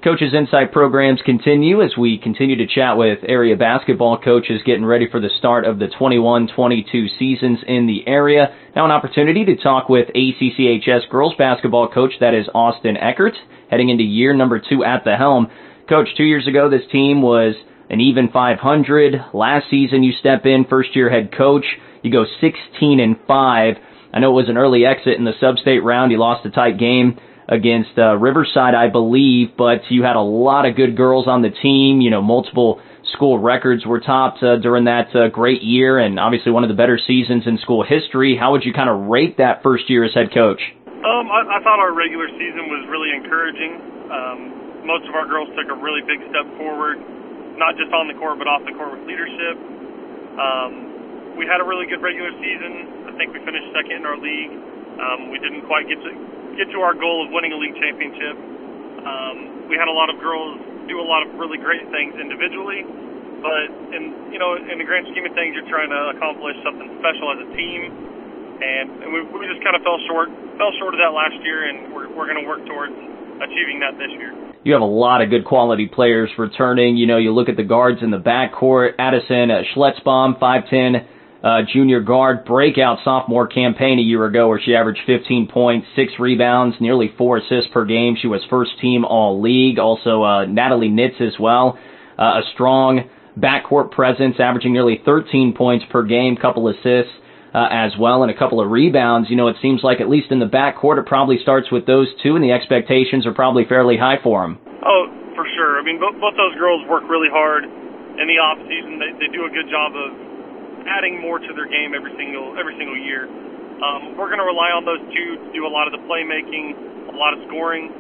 Coaches Insight programs continue as we continue to chat with area basketball coaches getting ready for the start of the 21-22 seasons in the area. Now an opportunity to talk with ACCHS girls basketball coach, that is Austin Eckert, heading into year number 2 at the helm. Coach, 2 years ago this team was an even 500. Last season you step in, first-year head coach. You go 16-5. I know it was an early exit in the sub-state round. You lost a tight game against Riverside, I believe, but you had a lot of good girls on the team. You know, multiple school records were topped during that great year, and obviously one of the better seasons in school history. How would you kind of rate that first year as head coach? I thought our regular season was really encouraging. Most of our girls took a really big step forward, not just on the court, but off the court with leadership. We had a really good regular season. I think we finished second in our league. We didn't quite get to our goal of winning a league championship. We had a lot of girls do a lot of really great things individually, but in the grand scheme of things, you're trying to accomplish something special as a team, and we just kind of fell short of that last year, and we're going to work towards achieving that this year. You have a lot of good quality players returning. You know, you look at the guards in the backcourt. Addison Schletzbaum, 5'10", junior guard, breakout sophomore campaign a year ago where she averaged 15 points, 6 rebounds, nearly 4 assists per game. She was first team all-league. Also, Natalie Nitz as well. A strong backcourt presence, averaging nearly 13 points per game, couple assists as well, and a couple of rebounds. You know, it seems like at least in the backcourt it probably starts with those two, and the expectations are probably fairly high for them. Oh, for sure. I mean, both those girls work really hard in the off-season. They do a good job of adding more to their game every single year. We're going to rely on those two to do a lot of the playmaking, a lot of scoring.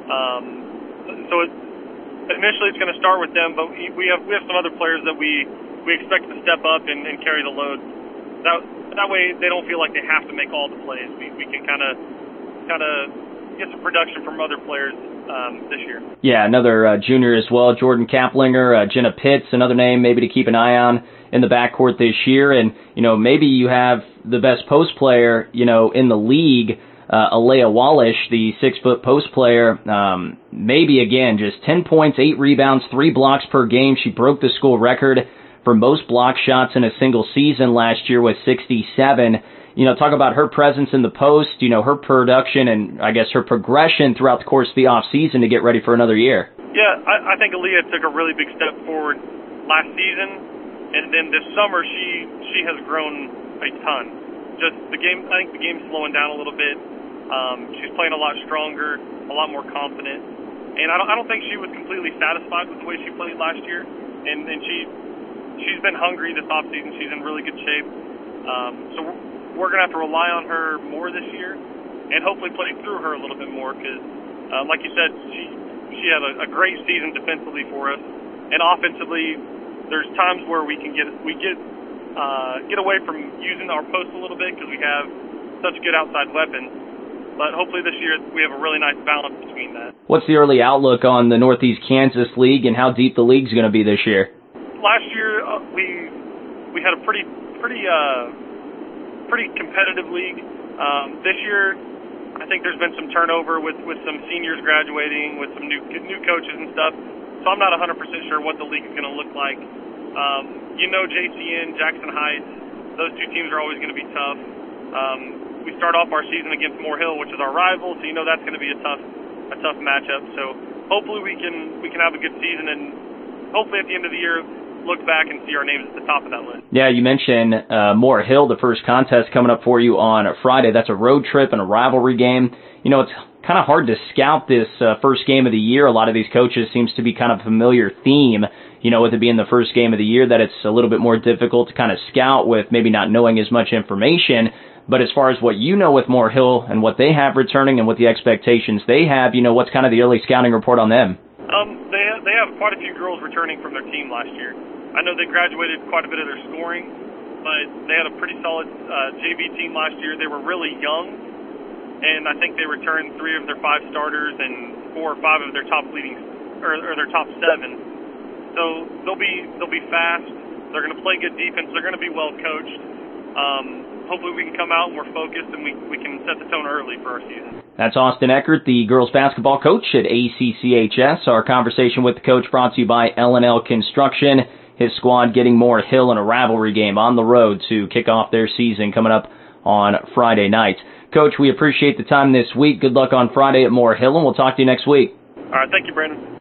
Initially it's going to start with them, but we have some other players that we expect to step up and carry the load. That way they don't feel like they have to make all the plays. We can kind of get some production from other players this year. Yeah, another junior as well, Jordan Kaplinger, Jenna Pitts, another name maybe to keep an eye on in the backcourt this year. And, you know, maybe you have the best post player, you know, in the league, Alea Wallish, the 6-foot post player. Maybe, again, just 10 points, 8 rebounds, 3 blocks per game. She broke the school record for most block shots in a single season last year with 67. You know, talk about her presence in the post, you know, her production and, I guess, her progression throughout the course of the off-season to get ready for another year. Yeah, I think Alea took a really big step forward last season. And then this summer, she has grown a ton. Just I think the game's slowing down a little bit. She's playing a lot stronger, a lot more confident. And I don't think she was completely satisfied with the way she played last year. And she's been hungry this offseason. She's in really good shape. So we're going to have to rely on her more this year and hopefully play through her a little bit more because, like you said, she had a great season defensively for us. And offensively, there's times where we get away from using our post a little bit because we have such good outside weapons. But hopefully this year we have a really nice balance between that. What's the early outlook on the Northeast Kansas League and how deep the league's going to be this year? Last year we had a pretty competitive league. This year I think there's been some turnover with some seniors graduating, with some new coaches and stuff. So I'm not 100% sure what the league is going to look like. JCN, Jackson Heights, those two teams are always going to be tough. We start off our season against Moore Hill, which is our rival, so that's going to be a tough matchup. So hopefully we can have a good season, and hopefully at the end of the year look back and see our names at the top of that list. Yeah, you mentioned Moore Hill, the first contest coming up for you on Friday. That's a road trip and a rivalry game. You know, it's kind of hard to scout this first game of the year. A lot of these coaches seems to be kind of a familiar theme, you know, with it being the first game of the year, that it's a little bit more difficult to kind of scout with maybe not knowing as much information. But as far as what you know with Moore Hill and what they have returning and what the expectations they have, you know, what's kind of the early scouting report on them? They have quite a few girls returning from their team last year. I know they graduated quite a bit of their scoring, but they had a pretty solid JV team last year. They were really young, and I think they returned 3 of their 5 starters and 4 or 5 of their top their top 7. So they'll be fast. They're going to play good defense. They're going to be well coached. Hopefully we can come out and we're focused and we can set the tone early for our season. That's Austin Eckert, the girls basketball coach at ACCHS. Our conversation with the coach brought to you by L&L Construction. His squad getting Moore Hill in a rivalry game on the road to kick off their season coming up on Friday night. Coach, we appreciate the time this week. Good luck on Friday at Moore Hill, and we'll talk to you next week. All right, thank you, Brandon.